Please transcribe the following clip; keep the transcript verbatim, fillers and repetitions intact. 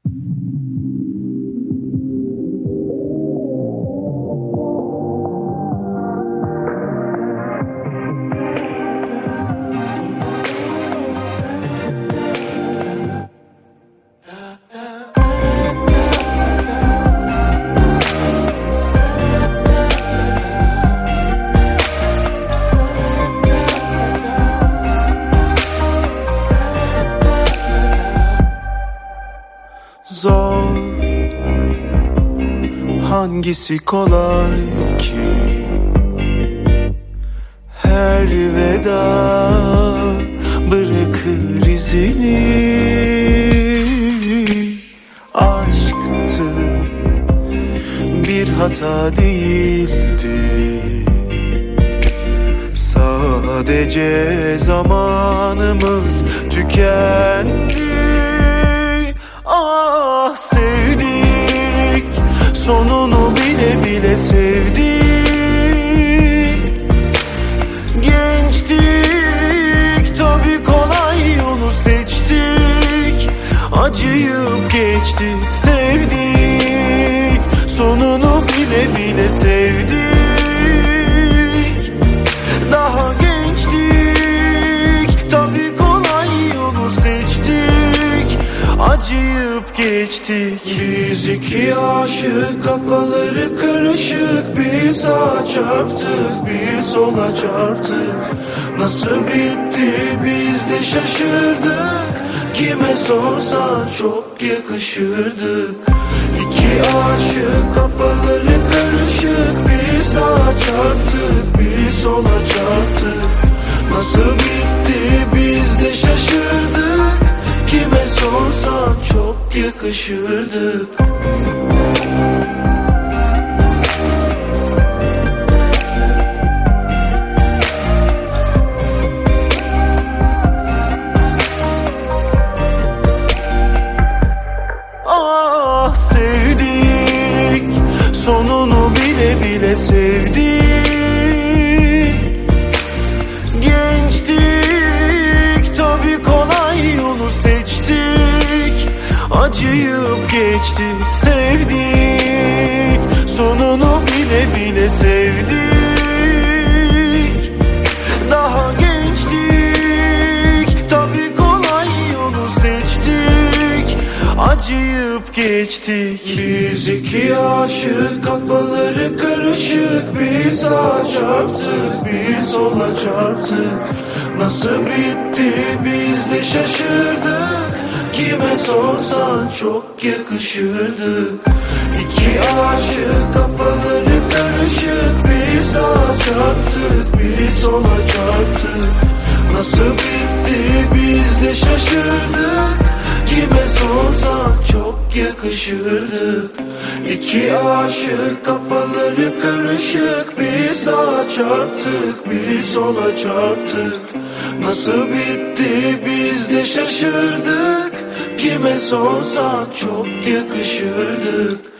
Zor, hangisi kolay ki? Her veda bırakır izini. Aşktı, bir hata değildi. Sadece zamanımız tükendi. Ah, sevdik, sonunu bile bile sevdik. Gençtik, tabii kolay yolu seçtik. Acıyıp geçtik, sevdik, sonunu bile bile sevdik. Daha gençtik, tabii kolay yolu seçtik. Acıyıp geçtik. Biz iki aşık, kafaları karışık. Bir sağa çarptık, bir sola çarptık. Nasıl bitti biz de şaşırdık. Kime sorsan çok yakışırdık. İki aşık, kafaları karışık. Bir sağa çarptık, bir sola çarptık. Nasıl bitti biz de şaşırdık. Kime sorsan çok yakışırdık. Ah, sevdik, sonunu bile bile sevdik. Gençtik, tabii kolay yolu seçtik. Acıyıp geçtik, sevdik, sonunu bile bile sevdik. Daha gençtik, tabii kolay yolu seçtik. Acıyıp geçtik. Biz iki aşık, kafaları karışık. Bir sağa çarptık, bir sola çarptık. Nasıl bitti biz de şaşırdık. Kime sorsan çok yakışırdık. İki aşık, kafaları karışık. Bir sağa çarptık, bir sola çarptık. Nasıl bitti biz de şaşırdık. Kime sorsan çok yakışırdık. İki aşık, kafaları karışık. Bir sağa çarptık, bir sola çarptık. Nasıl bitti biz de şaşırdık. Kime sorsan çok yakışırdık.